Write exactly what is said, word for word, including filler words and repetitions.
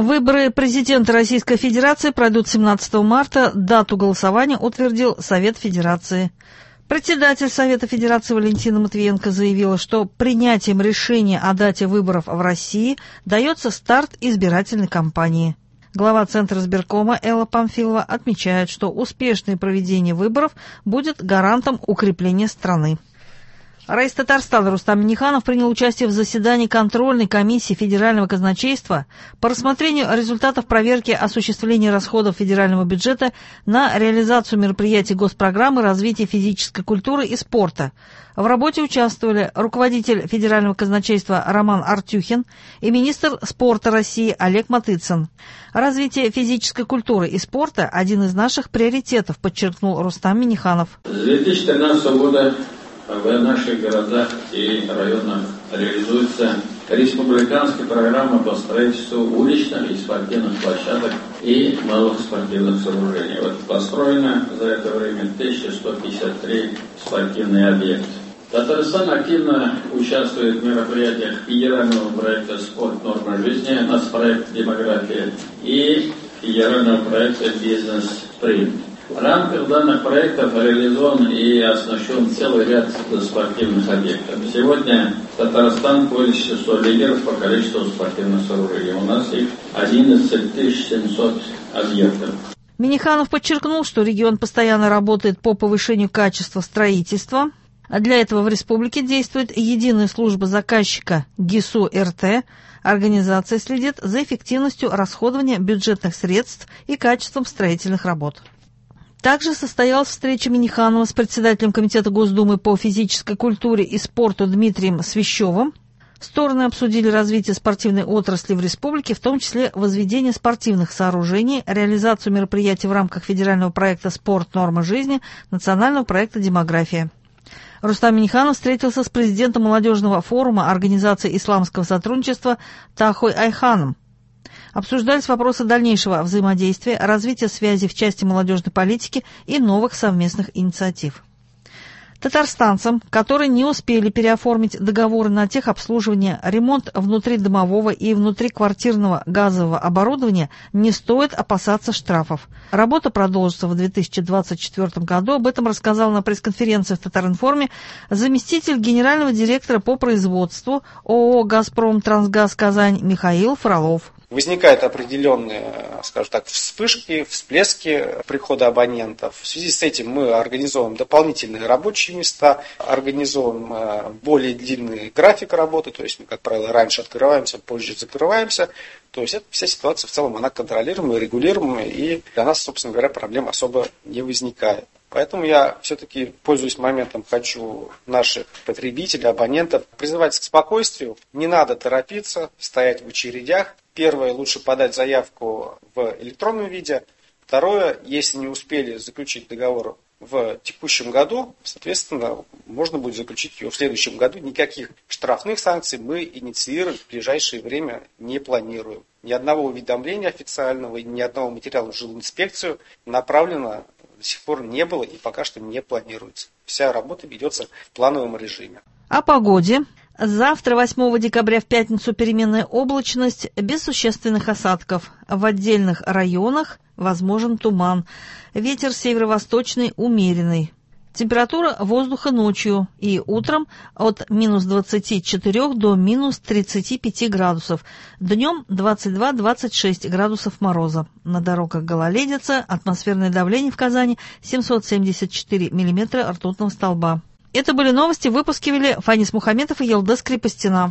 Выборы президента Российской Федерации пройдут семнадцатого марта. Дату голосования утвердил Совет Федерации. Председатель Совета Федерации Валентина Матвиенко заявила, что принятием решения о дате выборов в России дается старт избирательной кампании. Глава Центра избиркома Элла Памфилова отмечает, что успешное проведение выборов будет гарантом укрепления страны. Раис Татарстана Рустам Минниханов принял участие в заседании контрольной комиссии Федерального казначейства по рассмотрению результатов проверки осуществления расходов федерального бюджета на реализацию мероприятий госпрограммы развития физической культуры и спорта. В работе участвовали руководитель Федерального казначейства Роман Артюхин и министр спорта России Олег Матыцын. Развитие физической культуры и спорта – один из наших приоритетов, подчеркнул Рустам Минниханов. С две тысячи тринадцатого года в наших городах и районах реализуется республиканская программа по строительству уличных и спортивных площадок и малых спортивных сооружений. Вот построено за это время тысяча сто пятьдесят три спортивные объекта. Татарстан активно участвует в мероприятиях федерального проекта «Спорт. Норма жизни», нацпроект «Демография» и федерального проекта «Бизнес-Спринт». В рамках данных проектов реализован и оснащен целый ряд спортивных объектов. Сегодня Татарстан пользуется число лидеров по количеству спортивных сооружений. У нас их одиннадцать тысяч семьсот объектов. Минниханов подчеркнул, что регион постоянно работает по повышению качества строительства. А для этого в республике действует единая служба заказчика ГИСУ-РТ. Организация следит за эффективностью расходования бюджетных средств и качеством строительных работ. Также состоялась встреча Минниханова с председателем Комитета Госдумы по физической культуре и спорту Дмитрием Свящевым. Стороны обсудили развитие спортивной отрасли в республике, в том числе возведение спортивных сооружений, реализацию мероприятий в рамках федерального проекта «Спорт. Норма жизни», национального проекта «Демография». Рустам Минниханов встретился с президентом молодежного форума Организации исламского сотрудничества Тахой Айханом. Обсуждались вопросы дальнейшего взаимодействия, развития связи в части молодежной политики и новых совместных инициатив. Татарстанцам, которые не успели переоформить договоры на техобслуживание, ремонт внутридомового и внутриквартирного газового оборудования, не стоит опасаться штрафов. Работа продолжится в две тысячи двадцать четвёртом году. Об этом рассказал на пресс-конференции в Татаринформе заместитель генерального директора по производству ООО «Газпром Трансгаз Казань» Михаил Фролов. Возникают определенные, скажем так, вспышки, всплески прихода абонентов. В связи с этим мы организовываем дополнительные рабочие места, организовываем более длинный график работы, то есть мы, как правило, раньше открываемся, позже закрываемся. То есть эта вся ситуация в целом, она контролируемая, регулируемая, и для нас, собственно говоря, проблем особо не возникает. Поэтому я все-таки, пользуясь моментом, хочу наших потребителей, абонентов призывать к спокойствию. Не надо торопиться, стоять в очередях. Первое, лучше подать заявку в электронном виде. Второе, если не успели заключить договор в текущем году, соответственно, можно будет заключить его в следующем году. Никаких штрафных санкций мы инициировать в ближайшее время не планируем. Ни одного уведомления официального, ни одного материала в жилинспекцию направлено до сих пор не было и пока что не планируется. Вся работа ведется в плановом режиме. О погоде. Завтра, восьмого декабря, в пятницу, переменная облачность, без существенных осадков. В отдельных районах возможен туман. Ветер северо-восточный умеренный. Температура воздуха ночью и утром от минус двадцати четырёх до минус тридцати пяти градусов. Днем двадцать два — двадцать шесть градусов мороза. На дорогах гололедица, атмосферное давление в Казани семьсот семьдесят четыре миллиметра ртутного столба. Это были новости, выпуски вели Фанис Мухаметов и Елдес Крепостина.